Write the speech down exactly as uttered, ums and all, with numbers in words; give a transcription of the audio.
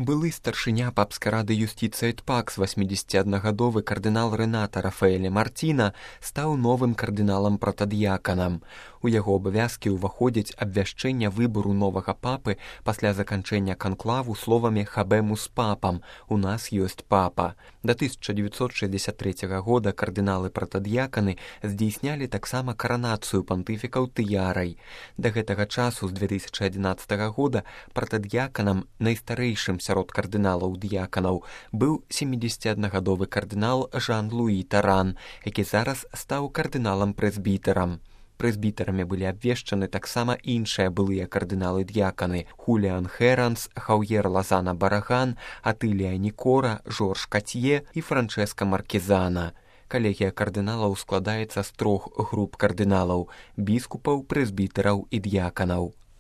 Былы старшыня папскай рады юстыцыі эт пакс, васьмідзесяциаднагадовы кардынал Рэната Рафаэле Мартіна, стаў новым кардыналам-пратадыяканам. У яго абавязкі ўваходзіць абвяшчэнне выбару новага папы пасля заканчэння канклаву словамі «хабемус папам» «у нас ёсць папа». Да тысяча дзевяцьсот шэсцьдзесят трэцяга года кардыналы-пратадыяканы здзейснялі таксама каранацыю пантыфікаў тыярай. Да гэтага часу, з две тысячы адзінаццатага года, пратадыяканам, найстарэйшым сярод кардыналаў-дыяканаў, быў семідзесяциаднагадовы кардынал Жан-Луі Таран, які зараз стаў кардыналам-прэзбітэрам. Прэзбітарамі былі абвешчаны таксама іншыя былыя кардыналы-д'яканы Хуліан Хэранс, Хаўер Лазана Бараган, Атылія Нікора, Жорж Кацье і Франчэска Маркізана. Калегія кардыналаў складаецца з трох груп кардыналаў – біскупаў, прэзбітараў і д'яканаў.